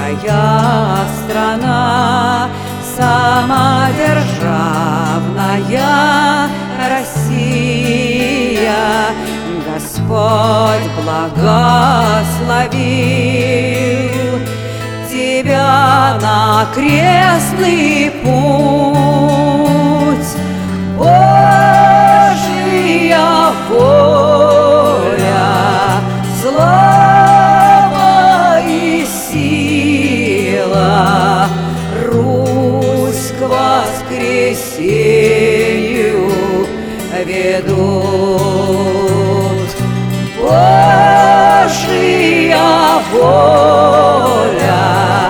великая страна, самодержавная Россия, Господь благословил тебя на крестный путь. Божья воля, слава и сила Русь к воскресению ведут. Божья воля,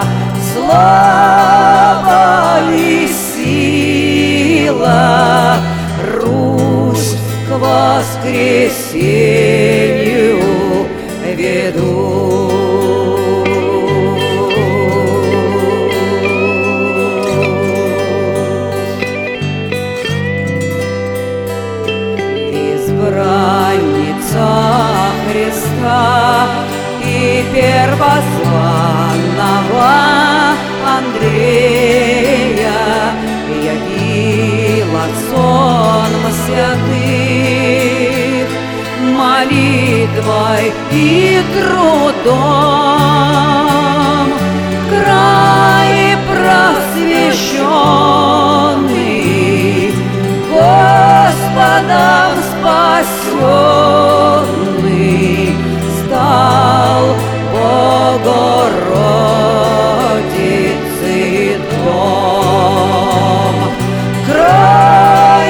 слава и сила Русь к воскресению ведут. Избранница Христа и первозванного Андрея явила сон святых молитвой и трудом. Край просвещенный, Господом спасенный, стал Богородицы дом. Край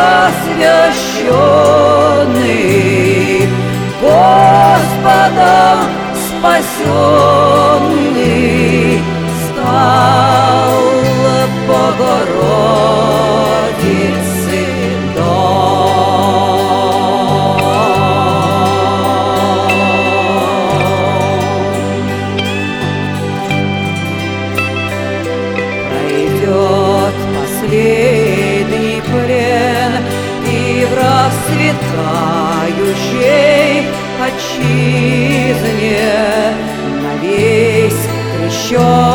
просвещенный, Господом спасенный, стал Богородицы последний плен, и в расцветающей отчизне на весь крещенный